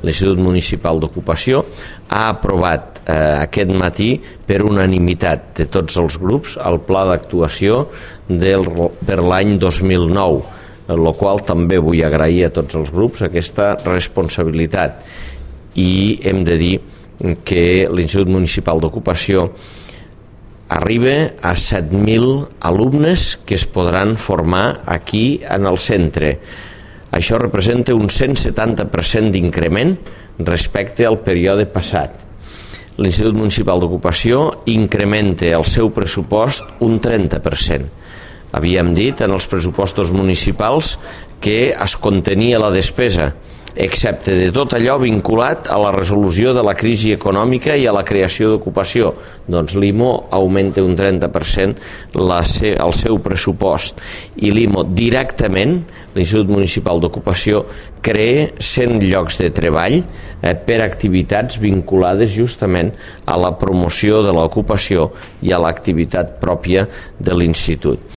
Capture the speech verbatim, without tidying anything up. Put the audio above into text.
l'Institut Municipal d'Ocupació ha aprovat eh, aquest matí per unanimitat de tots els grups el pla d'actuació del, per l'any dos mil nou, el qual també vull agrair a tots els grups aquesta responsabilitat. I hem de dir que l'Institut Municipal d'Ocupació arriba a set mil alumnes que es podran formar aquí en el centre. Això representa un cent setanta per cent d'increment respecte al període passat. L'Institut Municipal d'Ocupació incrementa el seu pressupost un trenta per cent. Havíem dit en els pressupostos municipals que es contenia la despesa, excepte de tot allò vinculat a la resolució de la crisi econòmica i a la creació d'ocupació. Doncs l'I M O augmenta un trenta per cent la, el seu pressupost i l'I M O directament, l'Institut Municipal d'Ocupació, crea cent llocs de treball eh, per activitats vinculades justament a la promoció de l'ocupació i a l'activitat pròpia de l'Institut.